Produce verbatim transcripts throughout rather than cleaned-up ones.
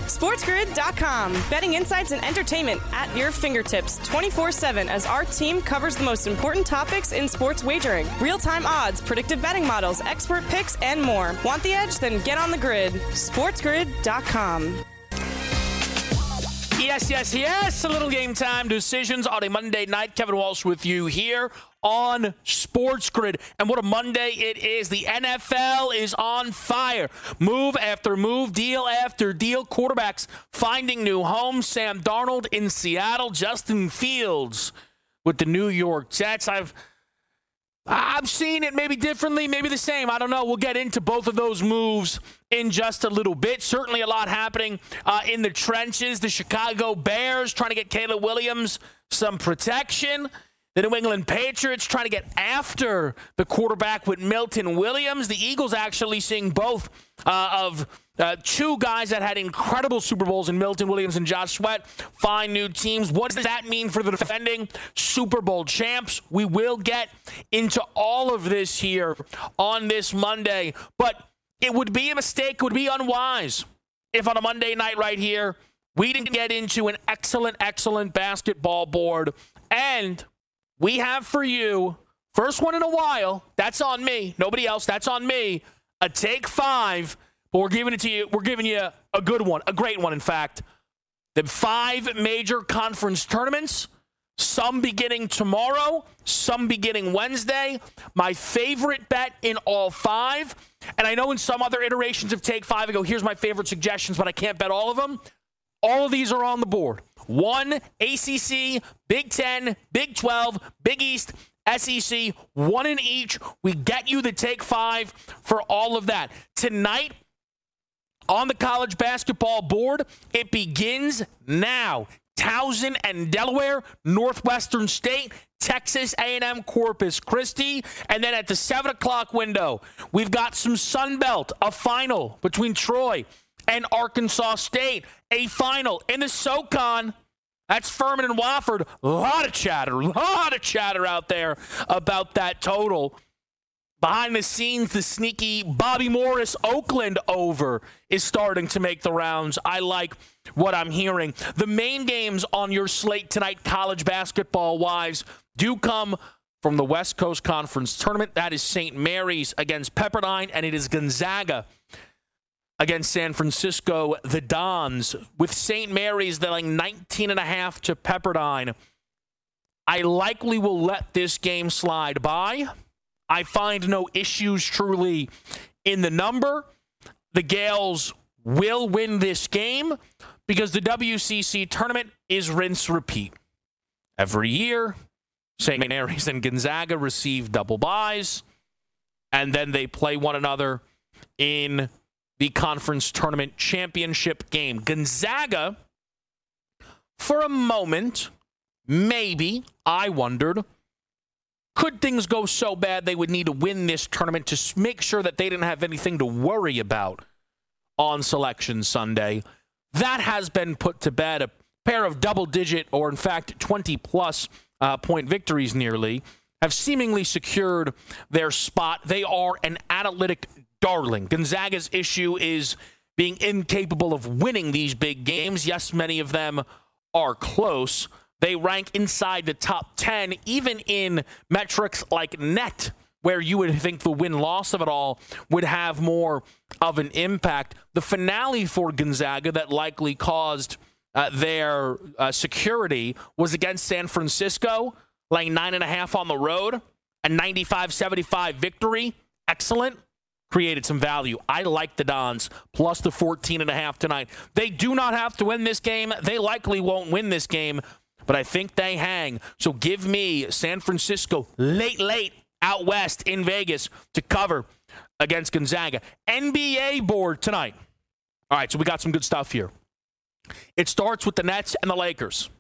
SportsGrid dot com. Betting insights and entertainment at your fingertips twenty-four seven as our team covers the most important topics in sports wagering. Real-time odds, predictive betting models, expert picks, and more. Want the edge? Then get on the grid. SportsGrid dot com. Yes, yes, yes. A little game time decisions on a Monday night. Kevin Walsh with you here on Sports Grid. And what a Monday it is. The N F L is on fire. Move after move, deal after deal. Quarterbacks finding new homes. Sam Darnold in Seattle. Justin Fields with the New York Jets. I've I've seen it maybe differently, maybe the same. I don't know. We'll get into both of those moves in just a little bit. Certainly a lot happening uh, in the trenches. The Chicago Bears trying to get Caleb Williams some protection. The New England Patriots trying to get after the quarterback with Milton Williams. The Eagles actually seeing both uh, of uh, two guys that had incredible Super Bowls in Milton Williams and Josh Sweat find new teams. What does that mean for the defending Super Bowl champs? We will get into all of this here on this Monday, but it would be a mistake, it would be unwise if on a Monday night right here we didn't get into an excellent, excellent basketball board. And we have for you, first one in a while, that's on me, nobody else, that's on me, a take five, but we're giving it to you, we're giving you a good one, a great one, in fact. The five major conference tournaments, some beginning tomorrow, some beginning Wednesday. My favorite bet in all five, and I know in some other iterations of Take Five, I go, here's my favorite suggestions, but I can't bet all of them. All of these are on the board. One, A C C, Big Ten, Big twelve, Big East, S E C, one in each. We get you the Take Five for all of that. Tonight, on the college basketball board, it begins now. Towson and Delaware, Northwestern State, Texas A and M, Corpus Christi. And then at the seven o'clock window, we've got some Sun Belt, a final between Troy and Arkansas State, a final in the SoCon. That's Furman and Wofford. A lot of chatter, a lot of chatter out there about that total. Behind the scenes, the sneaky Bobby Morris Oakland over is starting to make the rounds. I like what I'm hearing. The main games on your slate tonight, college basketball-wise, do come from the West Coast Conference Tournament. That is Saint Mary's against Pepperdine, and it is Gonzaga against San Francisco, the Dons. With Saint Mary's dealing nineteen and a half to Pepperdine, I likely will let this game slide by. I find no issues truly in the number. The Gales will win this game because the W C C tournament is rinse repeat. Every year, Saint Mary's and Gonzaga receive double byes, and then they play one another in the conference tournament championship game. Gonzaga, for a moment, maybe, I wondered, could things go so bad they would need to win this tournament to make sure that they didn't have anything to worry about on Selection Sunday? That has been put to bed. A pair of double-digit, or in fact twenty-plus uh, point victories nearly, have seemingly secured their spot. They are an analytic darling. Gonzaga's issue is being incapable of winning these big games. Yes, many of them are close. They rank inside the top ten, even in metrics like net, where you would think the win-loss of it all would have more of an impact. The finale for Gonzaga that likely caused uh, their uh, security was against San Francisco, laying nine and a half on the road, a ninety-five seventy-five victory. Excellent. Created some value. I like the Dons, plus the fourteen and a half tonight. They do not have to win this game. They likely won't win this game, but I think they hang. So give me San Francisco late, late out west in Vegas to cover against Gonzaga. N B A board tonight. All right, so we got some good stuff here. It starts with the Nets and the Lakers.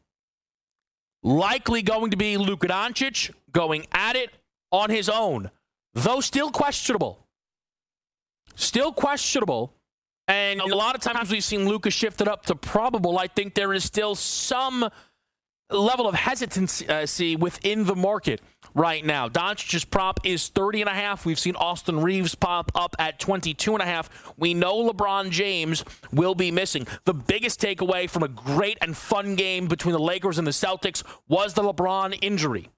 Likely going to be Luka Doncic going at it on his own, though still questionable. Still questionable. And a lot of times we've seen Luka shifted up to probable. I think there is still some level of hesitancy within the market right now. Doncic's prop is thirty and a half. We've seen Austin Reeves pop up at twenty-two and a half. We know LeBron James will be missing. The biggest takeaway from a great and fun game between the Lakers and the Celtics was the LeBron injury.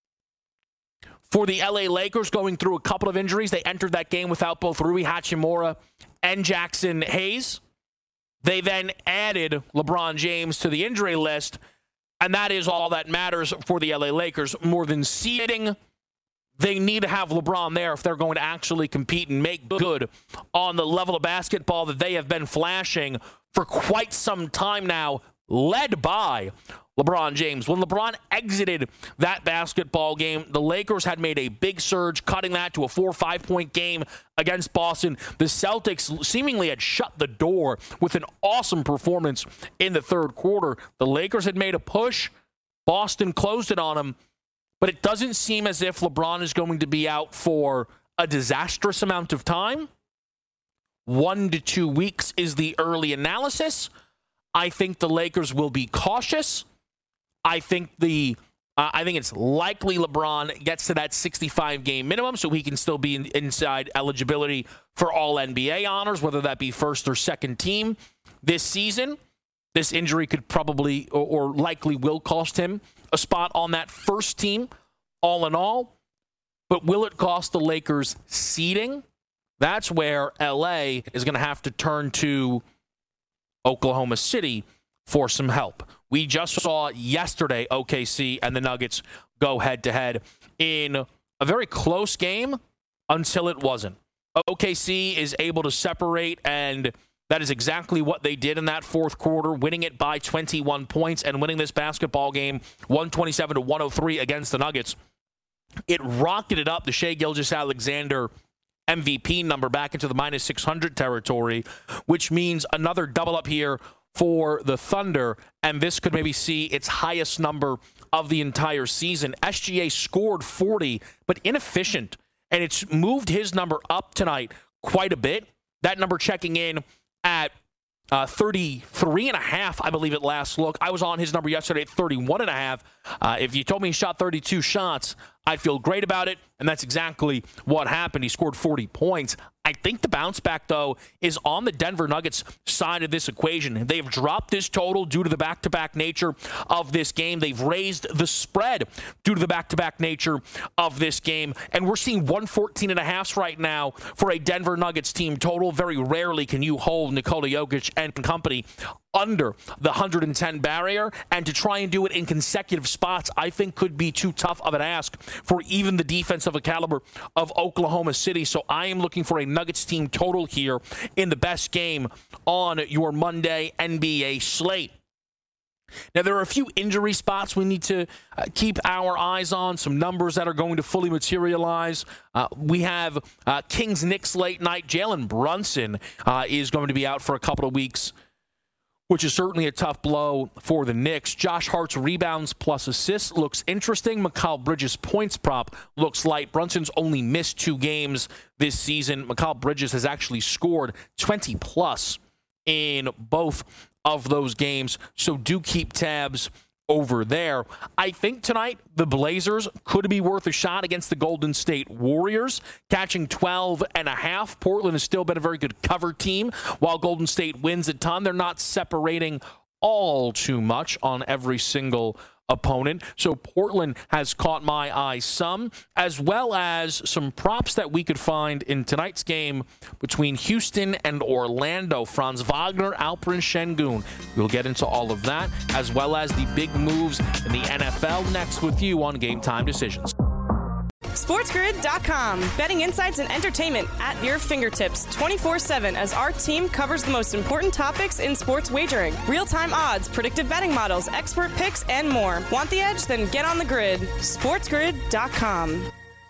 For the L A Lakers, going through a couple of injuries, they entered that game without both Rui Hachimura and Jackson Hayes. They then added LeBron James to the injury list, and that is all that matters for the L A Lakers. More than seeding, they need to have LeBron there if they're going to actually compete and make good on the level of basketball that they have been flashing for quite some time now, led by LeBron James. When LeBron exited that basketball game, the Lakers had made a big surge, cutting that to a four or five point game against Boston. The Celtics seemingly had shut the door with an awesome performance in the third quarter. The Lakers had made a push. Boston closed it on them. But it doesn't seem as if LeBron is going to be out for a disastrous amount of time. One to two weeks is the early analysis. I think the Lakers will be cautious. I think the uh, I think it's likely LeBron gets to that sixty-five game minimum so he can still be in, inside eligibility for all N B A honors, whether that be first or second team this season. This injury could probably or, or likely will cost him a spot on that first team, all in all. But will it cost the Lakers seeding? That's where L A is going to have to turn to Oklahoma City for some help. We just saw yesterday O K C and the Nuggets go head-to-head in a very close game until it wasn't. O K C is able to separate, and that is exactly what they did in that fourth quarter, winning it by twenty-one points and winning this basketball game one twenty-seven to one oh three against the Nuggets. It rocketed up the Shai Gilgeous-Alexander M V P number back into the minus six hundred territory, which means another double up here for the Thunder, and this could maybe see its highest number of the entire season. S G A scored forty, but inefficient, and it's moved his number up tonight quite a bit. That number checking in at uh, thirty-three and a half, I believe, at last look. I was on his number yesterday at thirty-one and a half. Uh, if you told me he shot thirty-two shots, I'd feel great about it, and that's exactly what happened. He scored forty points. I think the bounce back, though, is on the Denver Nuggets side of this equation. They've dropped this total due to the back-to-back nature of this game. They've raised the spread due to the back-to-back nature of this game. And we're seeing one fourteen and a half right now for a Denver Nuggets team total. Very rarely can you hold Nikola Jokic and company under the one hundred ten barrier, and to try and do it in consecutive spots, I think could be too tough of an ask for even the defense of a caliber of Oklahoma City. So I am looking for a Nuggets team total here in the best game on your Monday N B A slate. Now, there are a few injury spots we need to uh, keep our eyes on, some numbers that are going to fully materialize. Uh, we have uh, Kings-Knicks late night. Jalen Brunson uh, is going to be out for a couple of weeks, which is certainly a tough blow for the Knicks. Josh Hart's rebounds plus assists looks interesting. Mikal Bridges' points prop looks light. Brunson's only missed two games this season. Mikal Bridges has actually scored twenty plus in both of those games, so do keep tabs over there. I think tonight the Blazers could be worth a shot against the Golden State Warriors, catching twelve and a half. Portland has still been a very good cover team. While Golden State wins a ton, they're not separating all too much on every single opponent. So Portland has caught my eye some, as well as some props that we could find in tonight's game between Houston and Orlando. Franz Wagner, Alperen Şengün. We'll get into all of that, as well as the big moves in the N F L next with you on Game Time Decisions. SportsGrid dot com. Betting insights and entertainment at your fingertips twenty-four seven as our team covers the most important topics in sports wagering. Real-time odds, predictive betting models, expert picks, and more. Want the edge? Then get on the grid. SportsGrid dot com.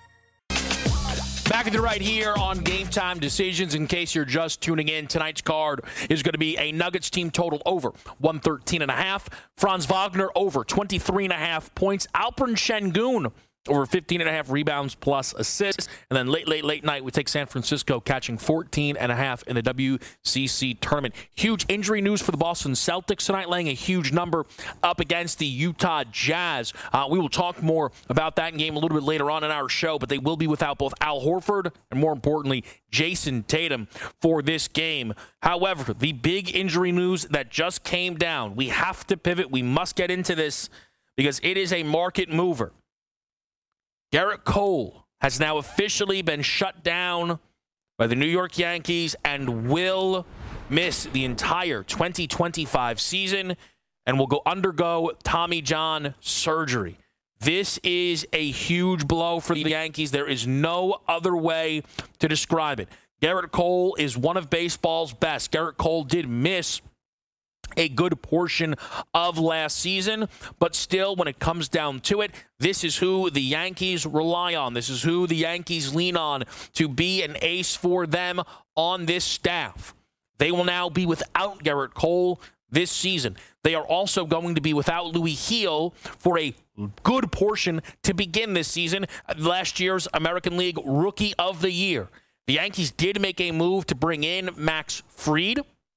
Back at the right here on Game Time Decisions. In case you're just tuning in, tonight's card is going to be a Nuggets team total over one thirteen and a half. Franz Wagner over twenty-three and a half points. Alperen Şengün over fifteen and a half rebounds plus assists. And then late, late, late night, we take San Francisco catching fourteen and a half in the W C C tournament. Huge injury news for the Boston Celtics tonight, laying a huge number up against the Utah Jazz. Uh, we will talk more about that game a little bit later on in our show, but they will be without both Al Horford and, more importantly, Jason Tatum for this game. However, the big injury news that just came down, we have to pivot. We must get into this because it is a market mover. Gerrit Cole has now officially been shut down by the New York Yankees and will miss the entire twenty twenty-five season and will go undergo Tommy John surgery. This is a huge blow for the Yankees. There is no other way to describe it. Gerrit Cole is one of baseball's best. Gerrit Cole did miss a good portion of last season, but still, when it comes down to it, this is who the Yankees rely on. This is who the Yankees lean on to be an ace for them on this staff. They will now be without Gerrit Cole this season. They are also going to be without Louis Heel for a good portion to begin this season. Last year's American League Rookie of the Year. The Yankees did make a move to bring in Max Fried,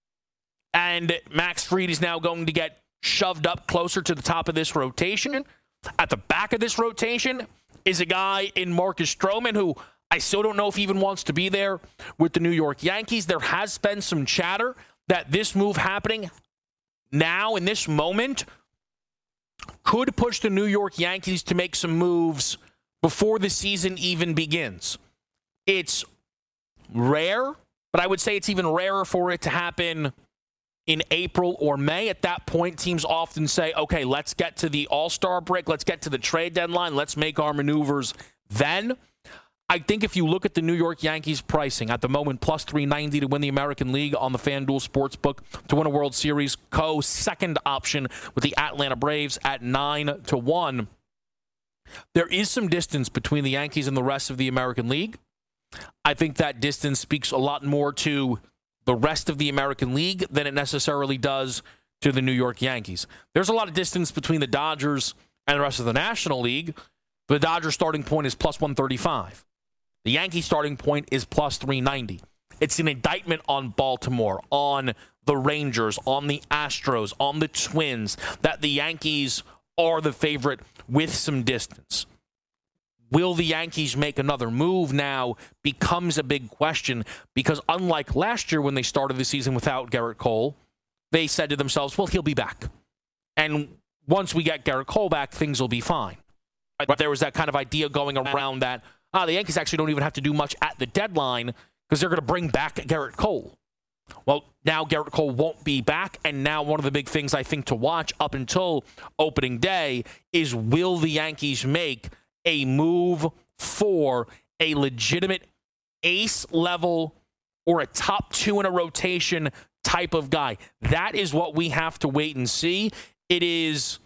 and Max Fried is now going to get shoved up closer to the top of this rotation. At the back of this rotation is a guy in Marcus Stroman, who I still don't know if he even wants to be there with the New York Yankees. There has been some chatter that this move happening now in this moment could push the New York Yankees to make some moves before the season even begins. It's rare, but I would say it's even rarer for it to happen in April or May. At that point, teams often say, okay, let's get to the All-Star break. Let's get to the trade deadline. Let's make our maneuvers then. I think if you look at the New York Yankees pricing at the moment, plus three ninety to win the American League on the FanDuel Sportsbook, to win a World Series, co-second option with the Atlanta Braves at nine to one. There is some distance between the Yankees and the rest of the American League. I think that distance speaks a lot more to the rest of the American League than it necessarily does to the New York Yankees. There's a lot of distance between the Dodgers and the rest of the National League. The Dodgers starting point is plus one thirty-five. The Yankees starting point is plus three ninety. It's an indictment on Baltimore, on the Rangers, on the Astros, on the Twins, that the Yankees are the favorite with some distance. Will the Yankees make another move now becomes a big question, because unlike last year when they started the season without Gerrit Cole, they said to themselves, well, he'll be back. And once we get Gerrit Cole back, things will be fine. But there was that kind of idea going around that ah, the Yankees actually don't even have to do much at the deadline because they're going to bring back Gerrit Cole. Well, now Gerrit Cole won't be back, and now one of the big things I think to watch up until opening day is, will the Yankees make a move for a legitimate ace level or a top two in a rotation type of guy? That is what we have to wait and see. It is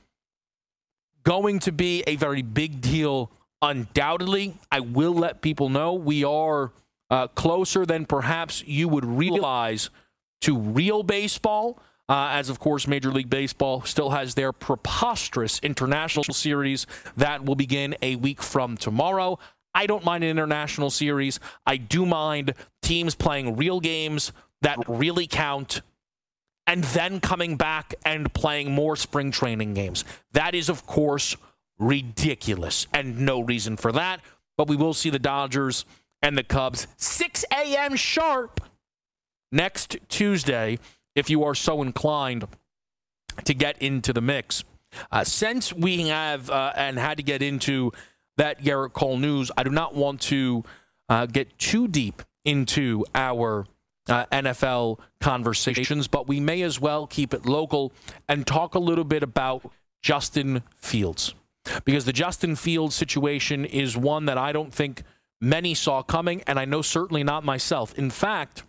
going to be a very big deal, undoubtedly. I will let people know we are uh, closer than perhaps you would realize to real baseball, uh, as, of course, Major League Baseball still has their preposterous international series that will begin a week from tomorrow. I don't mind an international series. I do mind teams playing real games that really count and then coming back and playing more spring training games. That is, of course, ridiculous, and no reason for that. But we will see the Dodgers and the Cubs six a.m. sharp next Tuesday, if you are so inclined to get into the mix. Uh, since we have uh, and had to get into that Gerrit Cole news, I do not want to uh, get too deep into our uh, N F L conversations, but we may as well keep it local and talk a little bit about Justin Fields. Because the Justin Fields situation is one that I don't think many saw coming, and I know certainly not myself. In fact,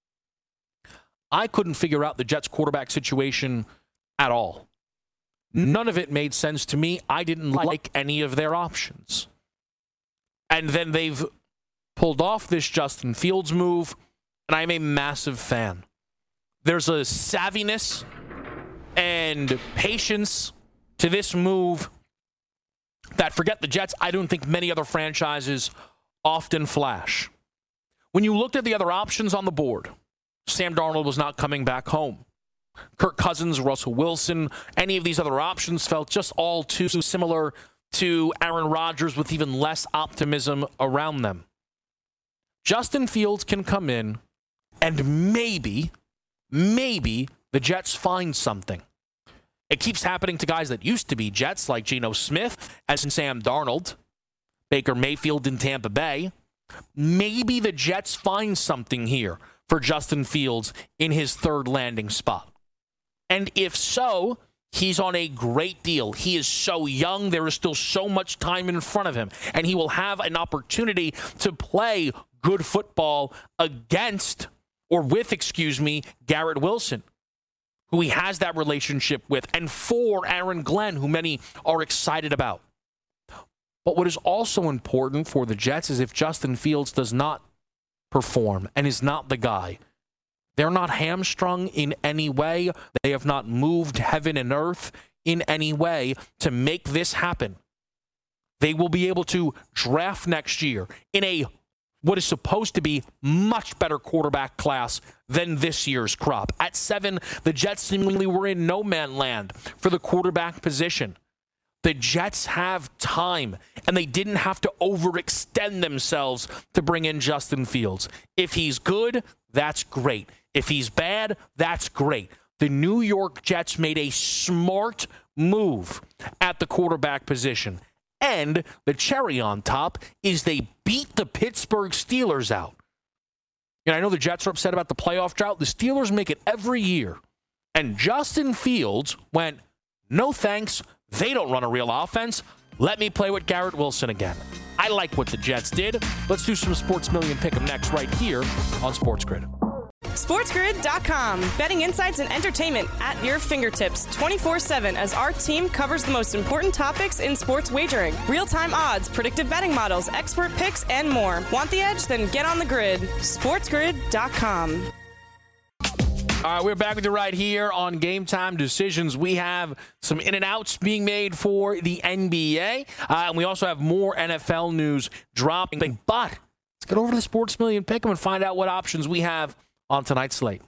I couldn't figure out the Jets quarterback situation at all. None of it made sense to me. I didn't like any of their options. And then they've pulled off this Justin Fields move, and I'm a massive fan. There's a savviness and patience to this move that, forget the Jets, I don't think many other franchises often flash. When you looked at the other options on the board, Sam Darnold was not coming back home. Kirk Cousins, Russell Wilson, any of these other options felt just all too similar to Aaron Rodgers with even less optimism around them. Justin Fields can come in and maybe, maybe the Jets find something. It keeps happening to guys that used to be Jets, like Geno Smith, as in Sam Darnold, Baker Mayfield in Tampa Bay. Maybe the Jets find something here for Justin Fields in his third landing spot. And if so, he's on a great deal. He is so young. There is still so much time in front of him. And he will have an opportunity to play good football against, or with, excuse me, Garrett Wilson, who he has that relationship with, and for Aaron Glenn, who many are excited about. But what is also important for the Jets is if Justin Fields does not perform and is not the guy, they're not hamstrung in any way. They have not moved heaven and earth in any way to make this happen. They will be able to draft next year in a what is supposed to be much better quarterback class than this year's crop. At seven, the Jets seemingly were in no man land for the quarterback position. The Jets have time, and they didn't have to overextend themselves to bring in Justin Fields. If he's good, that's great. If he's bad, that's great. The New York Jets made a smart move at the quarterback position. And the cherry on top is they beat the Pittsburgh Steelers out. And I know the Jets are upset about the playoff drought. The Steelers make it every year. And Justin Fields went, no thanks. They don't run a real offense. Let me play with Garrett Wilson again. I like what the Jets did. Let's do some Sports Million Pick'em next right here on Sports Grid. SportsGrid dot com. Betting insights and entertainment at your fingertips twenty-four seven as our team covers the most important topics in sports wagering. Real-time odds, predictive betting models, expert picks, and more. Want the edge? Then get on the grid. SportsGrid dot com. All right, we're back with you right here on Game Time Decisions. We have some in and outs being made for the N B A, uh, and we also have more N F L news dropping. But let's get over to the Sports Million Pick'em and find out what options we have on tonight's slate.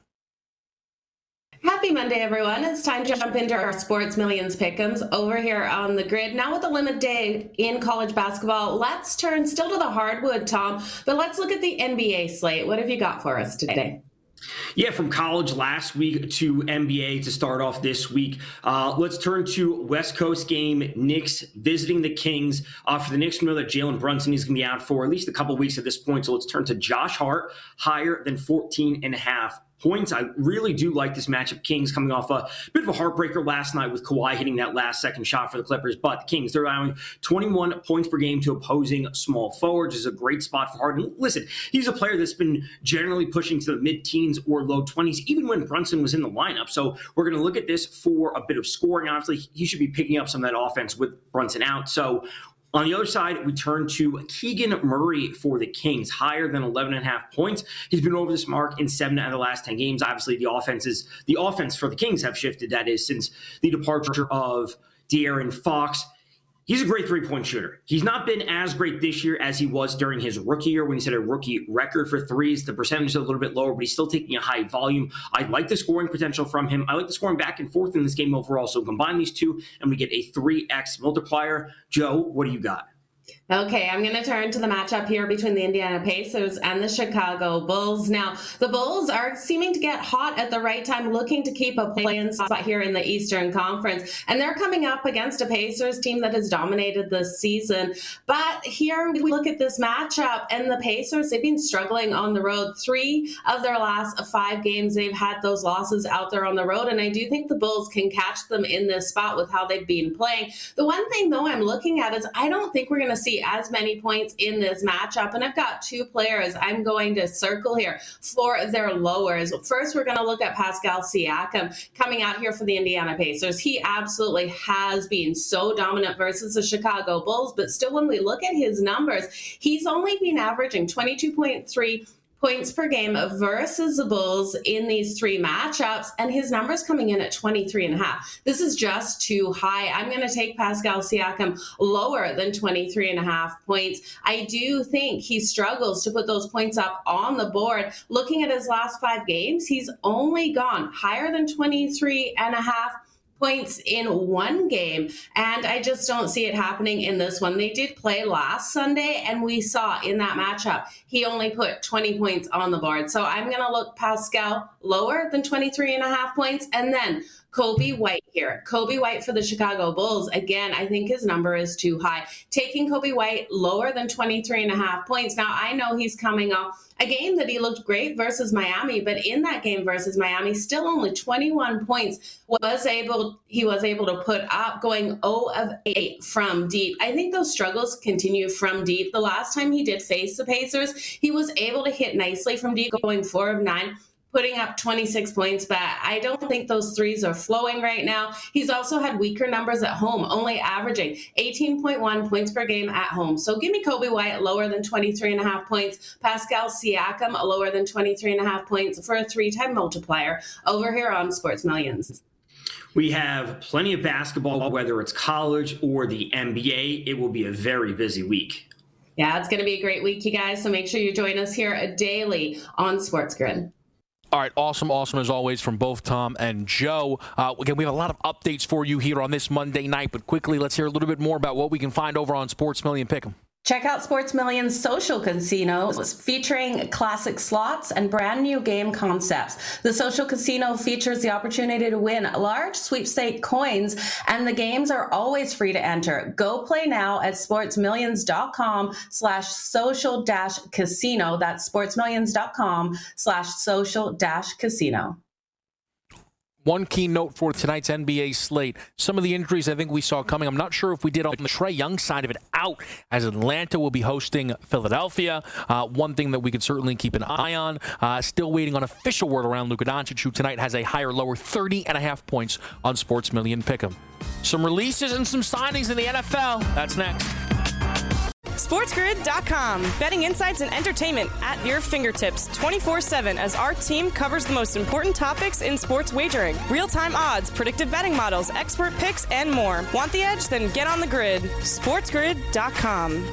Happy Monday, everyone. It's time to jump into our Sports Millions Pick'ems over here on the grid. Now with the limit day in college basketball, let's turn still to the hardwood, Tom, but let's look at the N B A slate. What have you got for us today? Yeah, from college last week to N B A to start off this week. Uh, let's turn to West Coast game. Knicks visiting the Kings. Uh, for the Knicks, we know that Jalen Brunson is going to be out for at least a couple of weeks at this point. So let's turn to Josh Hart, higher than fourteen and a half points. I really do like this matchup. Kings coming off a bit of a heartbreaker last night with Kawhi hitting that last second shot for the Clippers. But the Kings, they're allowing twenty-one points per game to opposing small forwards. This is a great spot for Harden. Listen, he's a player that's been generally pushing to the mid-teens or low twenties, even when Brunson was in the lineup. So we're going to look at this for a bit of scoring. Obviously, he should be picking up some of that offense with Brunson out. So on the other side, we turn to Keegan Murray for the Kings, higher than eleven and a half points. He's been over this mark in seven out of the last ten games. Obviously, the offenses, the offense for the Kings have shifted, that is, since the departure of De'Aaron Fox. He's a great three-point shooter. He's not been as great this year as he was during his rookie year when he set a rookie record for threes. The percentage is a little bit lower, but he's still taking a high volume. I like the scoring potential from him. I like the scoring back and forth in this game overall. So combine these two, and we get a three X multiplier. Joe, what do you got? Okay, I'm going to turn to the matchup here between the Indiana Pacers and the Chicago Bulls. Now, the Bulls are seeming to get hot at the right time, looking to keep a play-in spot here in the Eastern Conference. And they're coming up against a Pacers team that has dominated this season. But here we look at this matchup, and the Pacers, they've been struggling on the road. Three of their last five games, they've had those losses out there on the road. And I do think the Bulls can catch them in this spot with how they've been playing. The one thing, though, I'm looking at is I don't think we're going to see as many points in this matchup. And I've got two players I'm going to circle here for their lowers. First, we're going to look at Pascal Siakam coming out here for the Indiana Pacers. He absolutely has been so dominant versus the Chicago Bulls, but still when we look at his numbers, he's only been averaging twenty-two point three points per game versus the Bulls in these three matchups, and his numbers coming in at twenty-three and a half. This is just too high. I'm going to take Pascal Siakam lower than twenty-three and a half points. I do think he struggles to put those points up on the board. Looking at his last five games, he's only gone higher than twenty-three and a half points in one game, and I just don't see it happening in this one. They did play last Sunday, and we saw in that matchup he only put twenty points on the board. So I'm going to look Pascal lower than twenty-three and a half points, and then Coby White here. Coby White for the Chicago Bulls. Again, I think his number is too high. Taking Coby White lower than twenty-three and a half points. Now, I know he's coming off a game that he looked great versus Miami, but in that game versus Miami, still only twenty-one points was able he was able to put up, going zero of eight from deep. I think those struggles continue from deep. The last time he did face the Pacers, he was able to hit nicely from deep, going four of nine. Putting up twenty-six points, but I don't think those threes are flowing right now. He's also had weaker numbers at home, only averaging eighteen point one points per game at home. So give me Coby White lower than twenty-three and a half points, Pascal Siakam lower than twenty-three and a half points for a three-time multiplier over here on Sports Millions. We have plenty of basketball, whether it's college or the N B A. It will be a very busy week. Yeah, it's going to be a great week, you guys. So make sure you join us here daily on Sports Grid. All right, awesome, awesome as always from both Tom and Joe. Uh, again, we have a lot of updates for you here on this Monday night, but quickly, let's hear a little bit more about what we can find over on Sports Million Pick'em. Check out Sports Million's social casinos featuring classic slots and brand new game concepts. The social casino features the opportunity to win large sweepstake coins, and the games are always free to enter. Go play now at sportsmillions.com slash social dash casino. That's sportsmillions.com slash social dash casino. One key note for tonight's N B A slate. Some of the injuries I think we saw coming. I'm not sure if we did on the Trae Young side of it out, as Atlanta will be hosting Philadelphia. Uh, one thing that we could certainly keep an eye on. Uh, still waiting on official word around Luka Doncic, who tonight has a higher, lower thirty and a half points on Sports Million Pick'em. Some releases and some signings in the N F L. That's next. SportsGrid dot com. Betting insights and entertainment at your fingertips twenty-four seven as our team covers the most important topics in sports wagering. Real-time odds, predictive betting models, expert picks, and more. Want the edge? Then get on the grid. SportsGrid dot com.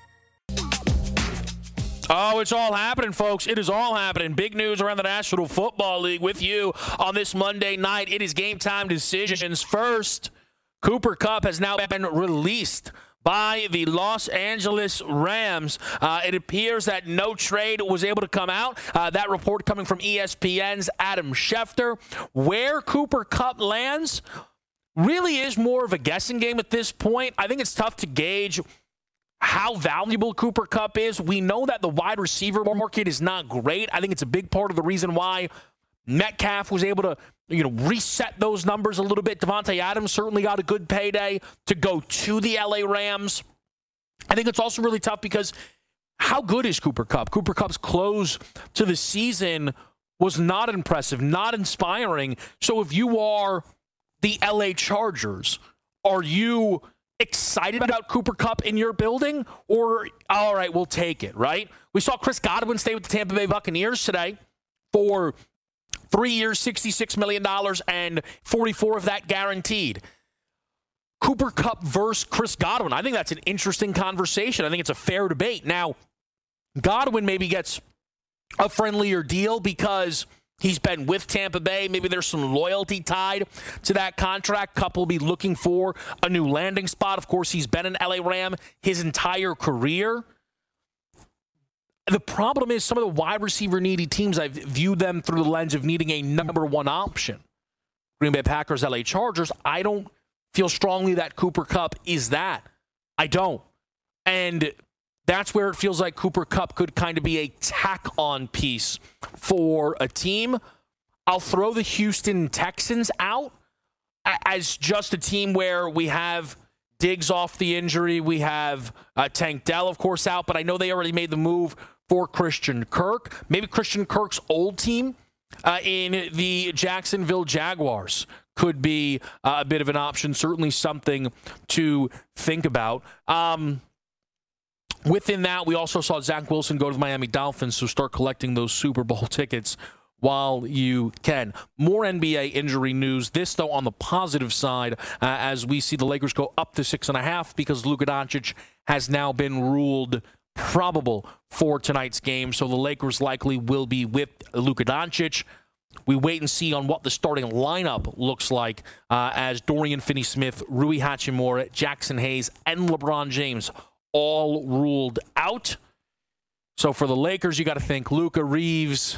Oh, it's all happening, folks. It is all happening. Big news around the National Football League with you on this Monday night. It is game time decisions. First, Cooper Kupp has now been released by the Los Angeles Rams. Uh, it appears that no trade was able to come out. Uh, that report coming from E S P N's Adam Schefter. Where Cooper Kupp lands really is more of a guessing game at this point. I think it's tough to gauge how valuable Cooper Kupp is. We know that the wide receiver market is not great. I think it's a big part of the reason why Metcalf was able to, you know, reset those numbers a little bit. Devontae Adams certainly got a good payday to go to the L A Rams. I think it's also really tough because how good is Cooper Kupp? Cooper Kupp's close to the season was not impressive, not inspiring. So if you are the L A Chargers, are you excited about Cooper Kupp in your building? Or, all right, we'll take it, right? We saw Chris Godwin stay with the Tampa Bay Buccaneers today for Three years, sixty-six million dollars, and forty-four of that guaranteed. Cooper Kupp versus Chris Godwin. I think that's an interesting conversation. I think it's a fair debate. Now, Godwin maybe gets a friendlier deal because he's been with Tampa Bay. Maybe there's some loyalty tied to that contract. Kupp will be looking for a new landing spot. Of course, he's been an L A Ram his entire career. The problem is some of the wide receiver needy teams, I've viewed them through the lens of needing a number one option. Green Bay Packers, L A Chargers, I don't feel strongly that Cooper Kupp is that. I don't. And that's where it feels like Cooper Kupp could kind of be a tack-on piece for a team. I'll throw the Houston Texans out as just a team where we have Diggs off the injury. We have uh, Tank Dell, of course, out, but I know they already made the move for Christian Kirk. Maybe Christian Kirk's old team uh, in the Jacksonville Jaguars could be uh, a bit of an option. Certainly something to think about. Um, Within that, we also saw Zach Wilson go to the Miami Dolphins, so start collecting those Super Bowl tickets while you can. More N B A injury news. This, though, on the positive side, uh, as we see the Lakers go up to six and a half because Luka Doncic has now been ruled probable for tonight's game. So the Lakers likely will be with Luka Doncic. We wait and see on what the starting lineup looks like uh, as Dorian Finney-Smith, Rui Hachimura, Jackson Hayes, and LeBron James all ruled out. So for the Lakers, you got to think Luka, Reeves.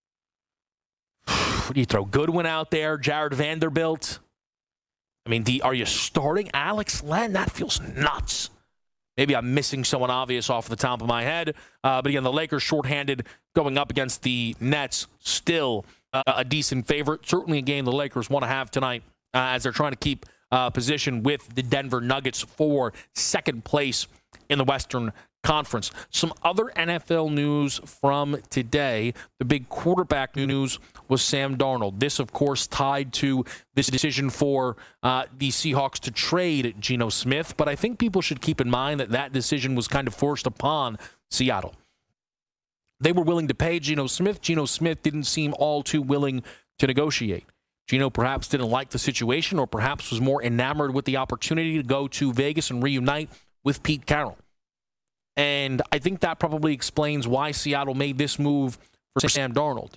What do you throw? Goodwin out there, Jared Vanderbilt. I mean, the, are you starting Alex Len? That feels nuts. Maybe I'm missing someone obvious off the top of my head. Uh, but again, the Lakers shorthanded going up against the Nets. Still uh, a decent favorite. Certainly a game the Lakers want to have tonight uh, as they're trying to keep uh, position with the Denver Nuggets for second place in the Western Conference. Some other N F L news from today. The big quarterback news was Sam Darnold. This, of course, tied to this decision for uh, the Seahawks to trade Geno Smith. But I think people should keep in mind that that decision was kind of forced upon Seattle. They were willing to pay Geno Smith. Geno Smith didn't seem all too willing to negotiate. Geno perhaps didn't like the situation or perhaps was more enamored with the opportunity to go to Vegas and reunite with Pete Carroll. And I think that probably explains why Seattle made this move for Sam Darnold.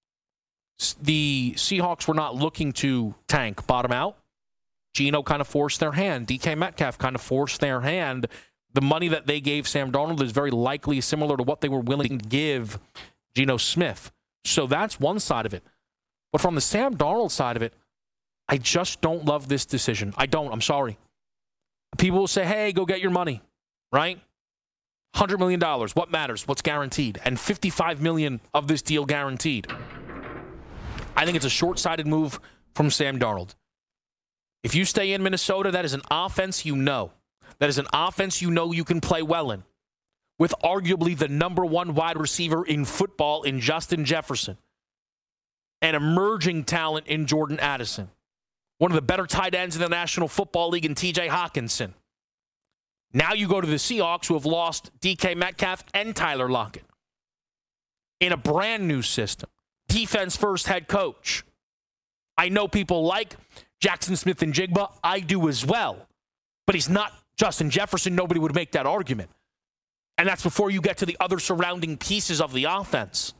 The Seahawks were not looking to tank, bottom out. Geno kind of forced their hand. D K Metcalf kind of forced their hand. The money that they gave Sam Darnold is very likely similar to what they were willing to give Geno Smith. So that's one side of it. But from the Sam Darnold side of it, I just don't love this decision. I don't. I'm sorry. People will say, hey, go get your money, right? one hundred million dollars. What matters? What's guaranteed? And fifty-five million dollars of this deal guaranteed. I think it's a short-sighted move from Sam Darnold. If you stay in Minnesota, that is an offense you know. That is an offense you know you can play well in. With arguably the number one wide receiver in football in Justin Jefferson. An emerging talent in Jordan Addison. One of the better tight ends in the National Football League in T J Hawkinson. Now you go to the Seahawks, who have lost D K Metcalf and Tyler Lockett. In a brand new system. Defense-first head coach. I know people like Jackson Smith and Jigba. I do as well. But he's not Justin Jefferson. Nobody would make that argument. And that's before you get to the other surrounding pieces of the offense.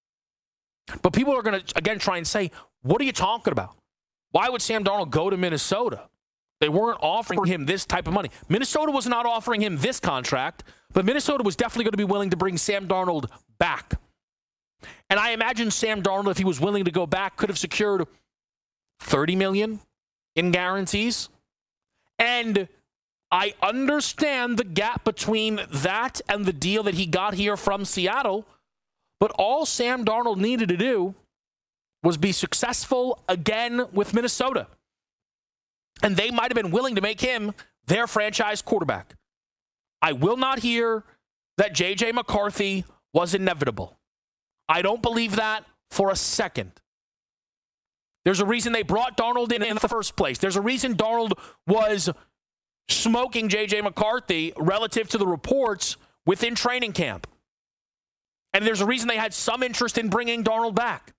But people are going to, again, try and say, what are you talking about? Why would Sam Darnold go to Minnesota? They weren't offering him this type of money. Minnesota was not offering him this contract, but Minnesota was definitely going to be willing to bring Sam Darnold back. And I imagine Sam Darnold, if he was willing to go back, could have secured thirty million dollars in guarantees. And I understand the gap between that and the deal that he got here from Seattle, but all Sam Darnold needed to do was be successful again with Minnesota. And they might have been willing to make him their franchise quarterback. I will not hear that J J McCarthy was inevitable. I don't believe that for a second. There's a reason they brought Darnold in in the first place. There's a reason Darnold was smoking J J McCarthy relative to the reports within training camp. And there's a reason they had some interest in bringing Darnold back.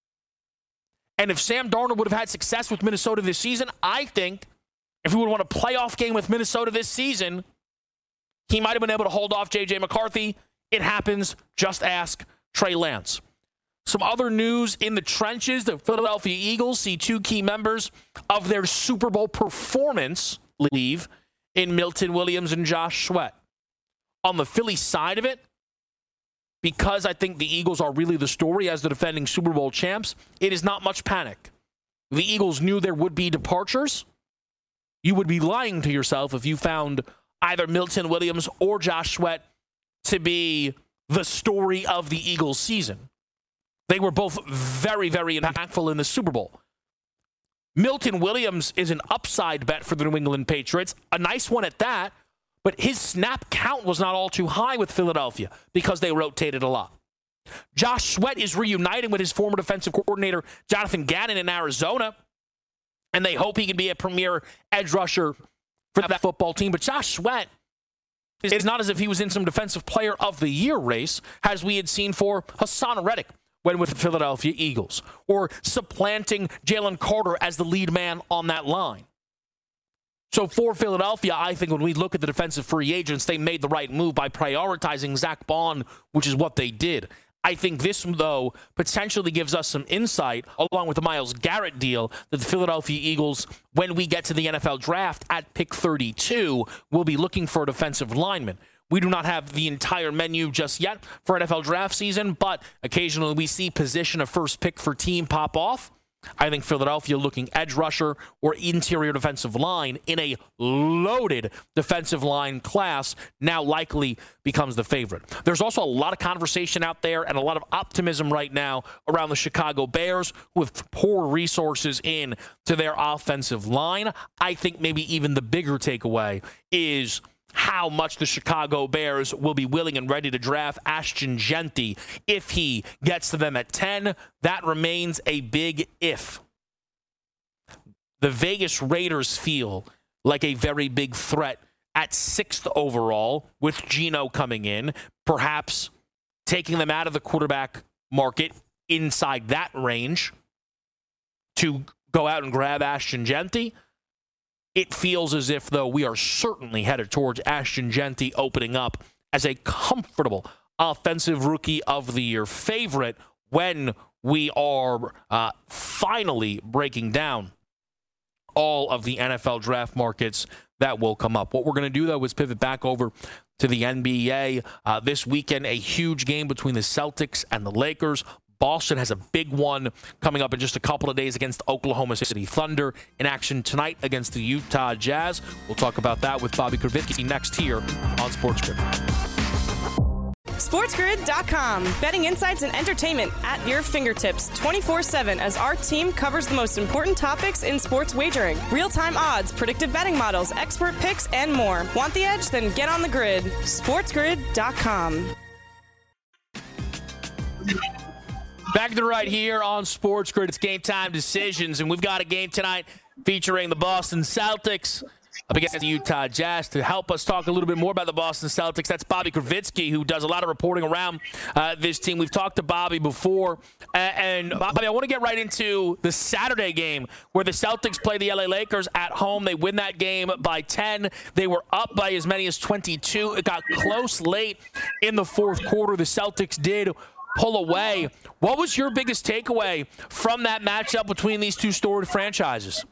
And if Sam Darnold would have had success with Minnesota this season, I think if he would have won a playoff game with Minnesota this season, he might have been able to hold off J J McCarthy. It happens. Just ask Trey Lance. Some other news in the trenches. The Philadelphia Eagles see two key members of their Super Bowl performance leave in Milton Williams and Josh Sweat. On the Philly side of it, because I think the Eagles are really the story as the defending Super Bowl champs, it is not much panic. The Eagles knew there would be departures. You would be lying to yourself if you found either Milton Williams or Josh Sweat to be the story of the Eagles season. They were both very, very impactful in the Super Bowl. Milton Williams is an upside bet for the New England Patriots, a nice one at that. But his snap count was not all too high with Philadelphia because they rotated a lot. Josh Sweat is reuniting with his former defensive coordinator, Jonathan Gannon, in Arizona. And they hope he can be a premier edge rusher for that football team. But Josh Sweat It's not as if he was in some Defensive Player of the Year race, as we had seen for Hassan Reddick when with the Philadelphia Eagles, or supplanting Jalen Carter as the lead man on that line. So for Philadelphia, I think when we look at the defensive free agents, they made the right move by prioritizing Zach Bond, which is what they did. I think this, though, potentially gives us some insight, along with the Myles Garrett deal, that the Philadelphia Eagles, when we get to the N F L draft at pick thirty-two, will be looking for a defensive lineman. We do not have the entire menu just yet for N F L draft season, but occasionally we see position of first pick for team pop off. I think Philadelphia looking edge rusher or interior defensive line in a loaded defensive line class now likely becomes the favorite. There's also a lot of conversation out there and a lot of optimism right now around the Chicago Bears with poor resources in to their offensive line. I think maybe even the bigger takeaway is how much the Chicago Bears will be willing and ready to draft Ashton Jeanty if he gets to them at ten. That remains a big if. The Vegas Raiders feel like a very big threat at sixth overall with Geno coming in, perhaps taking them out of the quarterback market inside that range to go out and grab Ashton Jeanty. It feels as if, though, we are certainly headed towards Ashton Jeanty opening up as a comfortable offensive rookie of the year favorite when we are uh, finally breaking down all of the N F L draft markets that will come up. What we're going to do, though, is pivot back over to the N B A. Uh, this weekend, a huge game between the Celtics and the Lakers. Boston has a big one coming up in just a couple of days against Oklahoma City Thunder. In action tonight against the Utah Jazz. We'll talk about that with Bobby Kravitsky next here on SportsGrid. SportsGrid dot com. Betting insights and entertainment at your fingertips twenty-four seven as our team covers the most important topics in sports wagering. Real-time odds, predictive betting models, expert picks, and more. Want the edge? Then get on the grid. SportsGrid dot com. Back to the right here on Sports Grid. It's Game Time Decisions, and we've got a game tonight featuring the Boston Celtics up against the Utah Jazz. To help us talk a little bit more about the Boston Celtics, that's Bobby Kravitsky, who does a lot of reporting around uh, this team. We've talked to Bobby before. Uh, and, Bobby, I want to get right into the Saturday game where the Celtics play the L A Lakers at home. They win that game by ten. They were up by as many as twenty-two. It got close late in the fourth quarter. The Celtics did pull away. What was your biggest takeaway from that matchup between these two storied franchises?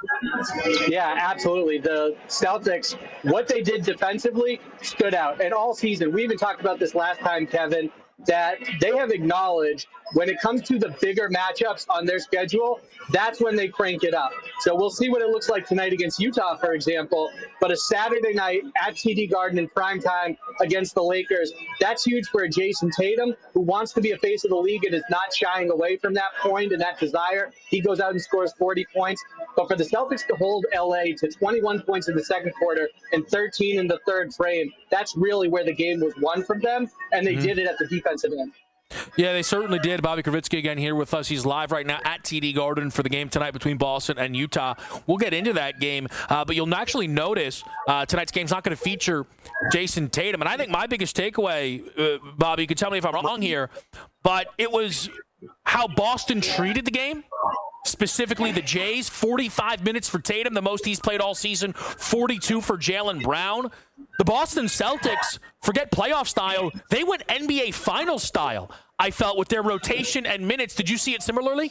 Yeah, absolutely. The Celtics, what they did defensively stood out. And all season, we even talked about this last time, Kevin, that they have acknowledged when it comes to the bigger matchups on their schedule, that's when they crank it up. So we'll see what it looks like tonight against Utah, for example. But a Saturday night at T D Garden in primetime against the Lakers, that's huge for a Jason Tatum, who wants to be a face of the league and is not shying away from that point and that desire. He goes out and scores forty points. But for the Celtics to hold L A to twenty-one points in the second quarter and thirteen in the third frame, that's really where the game was won from them, and they mm-hmm. did it at the defensive end. Yeah, they certainly did. Bobby Kravitsky again here with us. He's live right now at T D Garden for the game tonight between Boston and Utah. We'll get into that game, uh, but you'll actually notice uh, tonight's game's not going to feature Jason Tatum. And I think my biggest takeaway, uh, Bobby, you can tell me if I'm wrong here, but it was how Boston treated the game. Specifically the Jays, forty-five minutes for Tatum, the most he's played all season, forty-two for Jaylen Brown. The Boston Celtics, forget playoff style, they went N B A Finals style, I felt, with their rotation and minutes. Did you see it similarly?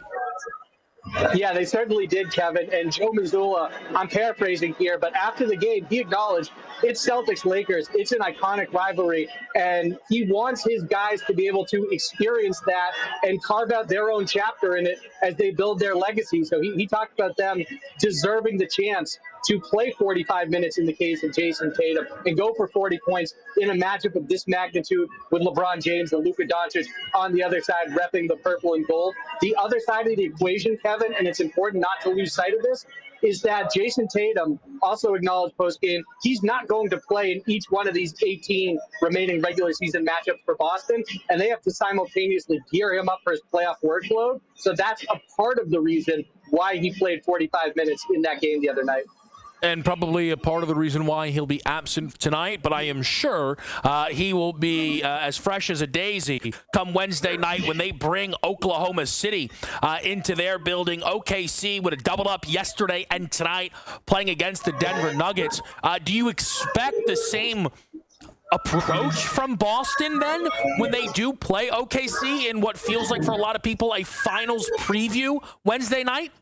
Yeah, they certainly did, Kevin. And Joe Mazzulla, I'm paraphrasing here, but after the game, he acknowledged it's Celtics-Lakers. It's an iconic rivalry, and he wants his guys to be able to experience that and carve out their own chapter in it as they build their legacy. So he, he talked about them deserving the chance to play forty-five minutes in the case of Jason Tatum and go for forty points in a matchup of this magnitude with LeBron James and Luka Doncic on the other side repping the purple and gold. The other side of the equation, Kevin, and it's important not to lose sight of this, is that Jason Tatum also acknowledged post-game he's not going to play in each one of these eighteen remaining regular season matchups for Boston, and they have to simultaneously gear him up for his playoff workload. So that's a part of the reason why he played forty-five minutes in that game the other night. and probably a part of the reason why he'll be absent tonight, but I am sure uh, he will be uh, as fresh as a daisy come Wednesday night when they bring Oklahoma City uh, into their building. O K C would have doubled up yesterday and tonight playing against the Denver Nuggets. Uh, do you expect the same approach from Boston then when they do play O K C in what feels like for a lot of people a finals preview Wednesday night?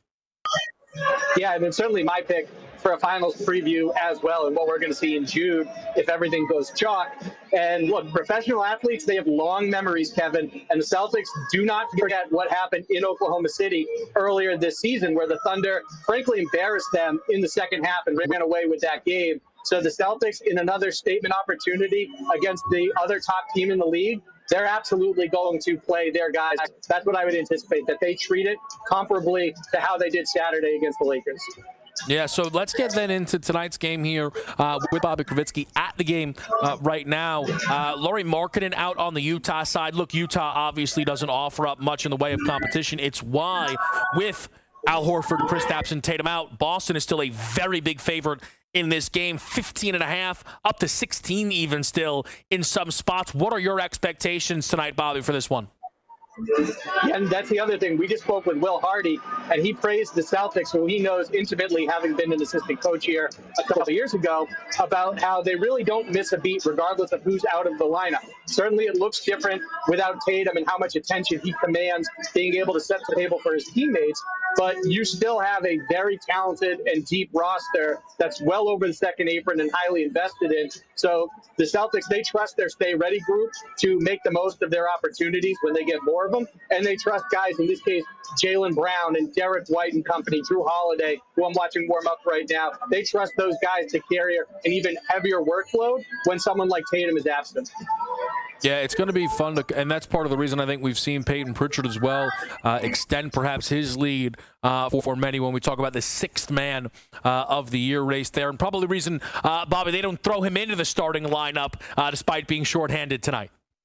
Yeah, and it's certainly my pick for a finals preview as well, and what we're going to see in June if everything goes chalk. And look, professional athletes, they have long memories, Kevin, and the Celtics do not forget what happened in Oklahoma City earlier this season, where the Thunder frankly embarrassed them in the second half and ran away with that game. So the Celtics, in another statement opportunity against the other top team in the league, they're absolutely going to play their guys. That's what I would anticipate, that they treat it comparably to how they did Saturday against the Lakers. Yeah, so let's get then into tonight's game here uh, with Bobby Kravitsky at the game uh, right now. Uh, Lauri Markkanen out on the Utah side. Look, Utah obviously doesn't offer up much in the way of competition. It's why with Al Horford, Kristaps, and Tatum out, Boston is still a very big favorite in this game, fifteen and a half, up to sixteen even still in some spots. What are your expectations tonight, Bobby, for this one? Yeah, and that's the other thing. We just spoke with Will Hardy, and he praised the Celtics, who he knows intimately, having been an assistant coach here a couple of years ago, about how they really don't miss a beat regardless of who's out of the lineup. Certainly it looks different without Tatum and how much attention he commands being able to set the table for his teammates, but you still have a very talented and deep roster that's well over the second apron and highly invested in. So the Celtics, they trust their stay ready group to make the most of their opportunities when they get more of them. And they trust guys, in this case, Jaylen Brown and Derek White and company, Drew Holiday, who I'm watching warm up right now. They trust those guys to carry an even heavier workload when someone like Tatum is absent. Yeah, it's going to be fun, to, and that's part of the reason I think we've seen Peyton Pritchard as well uh, extend perhaps his lead uh, for, for many when we talk about the sixth man uh, of the year race there. And probably the reason, uh, Bobby, they don't throw him into the starting lineup uh, despite being shorthanded tonight.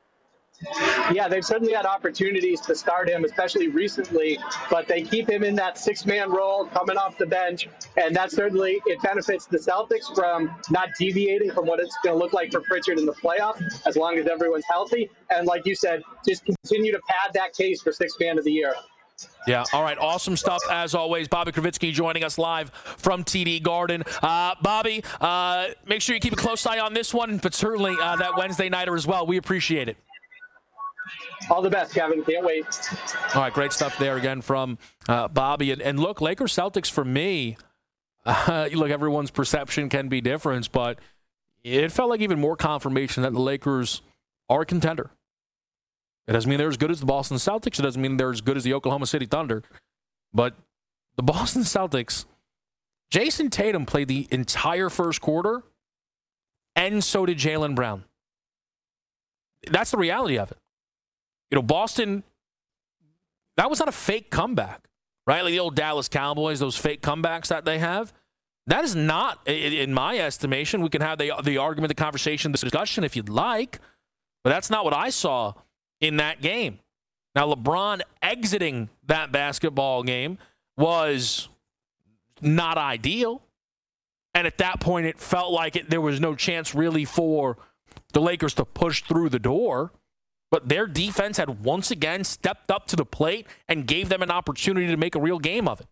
Yeah, they've certainly had opportunities to start him, especially recently, but they keep him in that six-man role coming off the bench, and that certainly, it benefits the Celtics from not deviating from what it's going to look like for Pritchard in the playoffs, as long as everyone's healthy, and like you said, just continue to pad that case for sixth man of the year. Yeah, all right, awesome stuff as always. Bobby Kravitsky joining us live from T D Garden. Uh, Bobby, uh, make sure you keep a close eye on this one, but certainly uh, that Wednesday nighter as well. We appreciate it. All the best, Kevin. Can't wait. All right, great stuff there again from uh, Bobby. And, and look, Lakers Celtics for me, uh, look, everyone's perception can be different, but it felt like even more confirmation that the Lakers are a contender. It doesn't mean they're as good as the Boston Celtics. It doesn't mean they're as good as the Oklahoma City Thunder. But the Boston Celtics, Jason Tatum played the entire first quarter, and so did Jaylen Brown. That's the reality of it. You know, Boston, that was not a fake comeback, right? Like the old Dallas Cowboys, those fake comebacks that they have. That is not, in my estimation, we can have the, the argument, the conversation, the discussion if you'd like, but that's not what I saw in that game. Now, LeBron exiting that basketball game was not ideal. And at that point, it felt like it, there was no chance really for the Lakers to push through the door. But their defense had once again stepped up to the plate and gave them an opportunity to make a real game of it.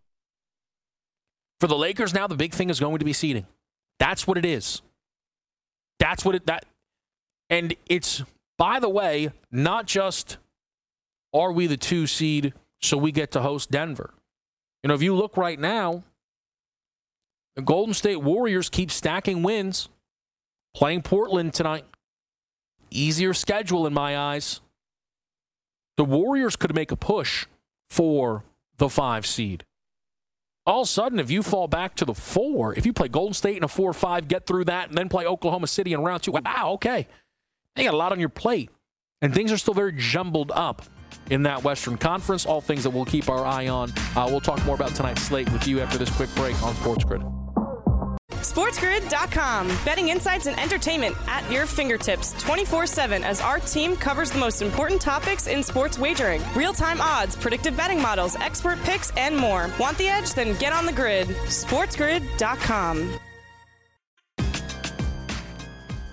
For the Lakers now, the big thing is going to be seeding. That's what it is. That's what it that and it's, by the way, not just are we the two seed so we get to host Denver. You know, if you look right now, the Golden State Warriors keep stacking wins, playing Portland tonight. Easier schedule in my eyes. The Warriors could make a push for the five seed. All of a sudden, if you fall back to the four, if you play Golden State in a four five, get through that, and then play Oklahoma City in round two, wow, okay. You got a lot on your plate. And things are still very jumbled up in that Western Conference. All things that we'll keep our eye on. Uh, we'll talk more about tonight's slate with you after this quick break on Sports Grid. SportsGrid dot com. Betting insights and entertainment at your fingertips twenty-four seven as our team covers the most important topics in sports wagering. Real-time odds, predictive betting models, expert picks, and more. Want the edge? Then get on the grid. SportsGrid dot com.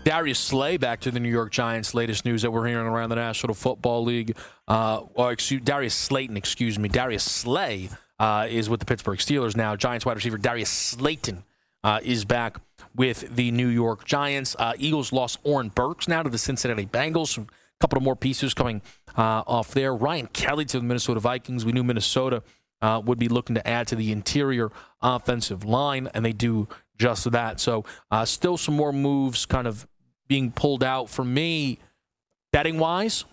Darius Slay back to the New York Giants. Latest news that we're hearing around the National Football League. Uh, or excuse, Darius Slayton, excuse me. Darius Slay uh, is with the Pittsburgh Steelers now. Giants wide receiver Darius Slayton uh, is back with the New York Giants. Uh, Eagles lost Oren Burks now to the Cincinnati Bengals. A couple of more pieces coming uh, off there. Ryan Kelly to the Minnesota Vikings. We knew Minnesota uh, would be looking to add to the interior offensive line, and they do just that. So uh, still some more moves kind of being pulled out. For me, betting-wise,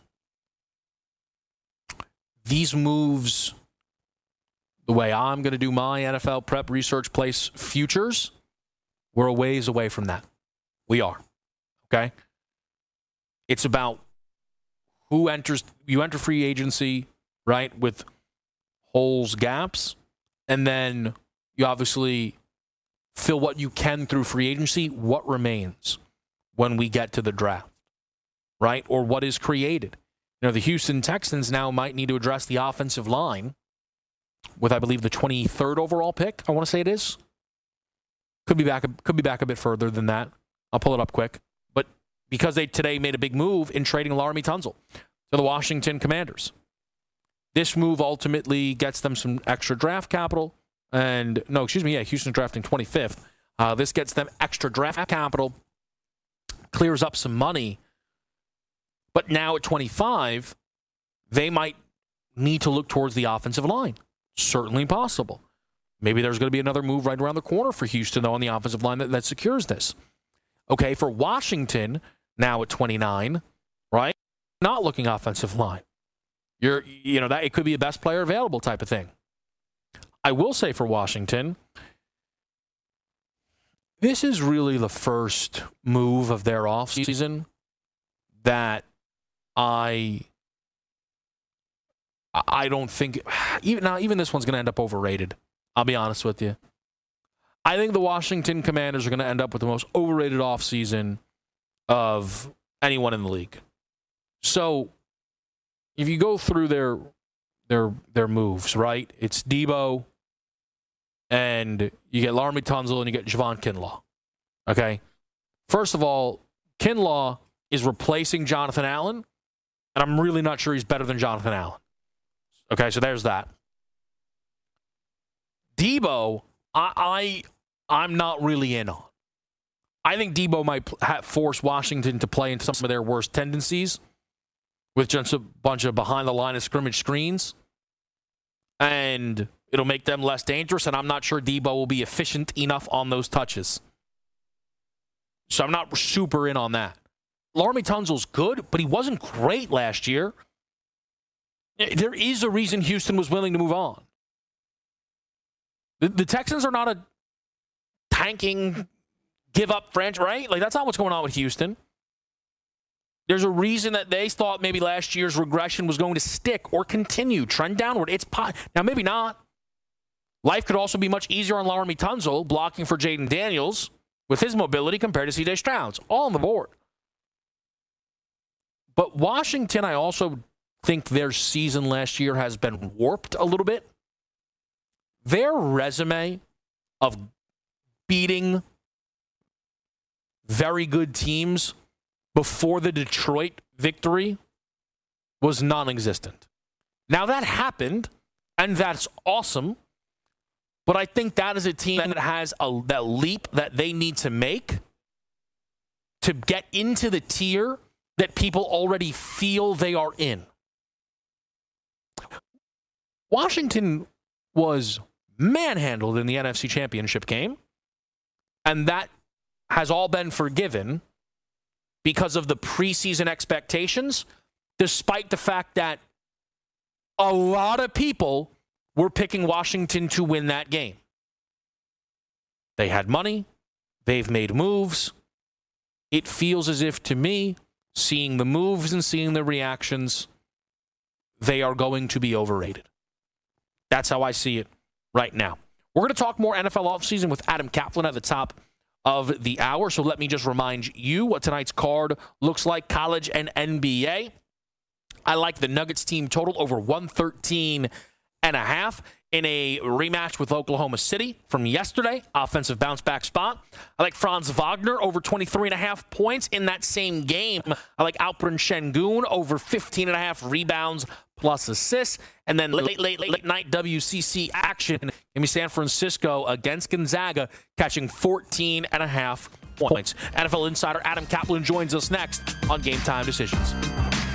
these moves, the way I'm going to do my N F L prep research place futures, we're a ways away from that. We are. Okay? It's about who enters. You enter free agency, right, with holes, gaps, and then you obviously fill what you can through free agency. What remains when we get to the draft, right? Or what is created? You know, the Houston Texans now might need to address the offensive line with, I believe, the twenty-third overall pick. I want to say it is. Could be back. Could be back a bit further than that. I'll pull it up quick. But because they today made a big move in trading Laremy Tunsil to the Washington Commanders, this move ultimately gets them some extra draft capital. And no, excuse me, yeah, Houston's drafting twenty-fifth. Uh, this gets them extra draft capital, clears up some money. But now at twenty-five, they might need to look towards the offensive line. Certainly possible. Maybe there's going to be another move right around the corner for Houston, though, on the offensive line that, that secures this. Okay, for Washington, now at twenty-nine, right? Not looking offensive line. You're, you know, that it could be a best player available type of thing. I will say for Washington, this is really the first move of their offseason that I I don't think even now even this one's going to end up overrated. I'll be honest with you. I think the Washington Commanders are going to end up with the most overrated offseason of anyone in the league. So if you go through their their their moves, right? It's Debo, and you get Laremy Tunsil, and you get Javon Kinlaw. Okay? First of all, Kinlaw is replacing Jonathan Allen, and I'm really not sure he's better than Jonathan Allen. Okay, so there's that. Debo, I, I I'm not really in on. I think Debo might force Washington to play into some of their worst tendencies with just a bunch of behind-the-line of scrimmage screens, and it'll make them less dangerous, and I'm not sure Debo will be efficient enough on those touches. So I'm not super in on that. Laremy Tunsil's good, but he wasn't great last year. There is a reason Houston was willing to move on. The, the Texans are not a tanking, give-up franchise, right? Like, that's not what's going on with Houston. There's a reason that they thought maybe last year's regression was going to stick or continue, trend downward. It's po- Now, maybe not. Life could also be much easier on Laremy Tunsil, blocking for Jaden Daniels with his mobility compared to C J Stroud's. All on the board. But Washington, I also think their season last year has been warped a little bit. Their resume of beating very good teams before the Detroit victory was non-existent. Now, that happened, and that's awesome, but I think that is a team that has a, that leap that they need to make to get into the tier that people already feel they are in. Washington was manhandled in the N F C Championship game, and that has all been forgiven because of the preseason expectations, despite the fact that a lot of people were picking Washington to win that game. They had money. They've made moves. It feels as if, to me, seeing the moves and seeing the reactions, they are going to be overrated. That's how I see it right now. We're going to talk more N F L offseason with Adam Kaplan at the top of the hour. So let me just remind you what tonight's card looks like, college and N B A. I like the Nuggets team total over one thirteen and a half in a rematch with Oklahoma City from yesterday. Offensive bounce back spot. I like Franz Wagner over twenty-three and a half points in that same game. I like Alperen Şengün over fifteen and a half rebounds plus assists. And then late, late, late night W C C action. Give me San Francisco against Gonzaga, catching fourteen and a half points. N F L insider Adam Kaplan joins us next on Game Time Decisions.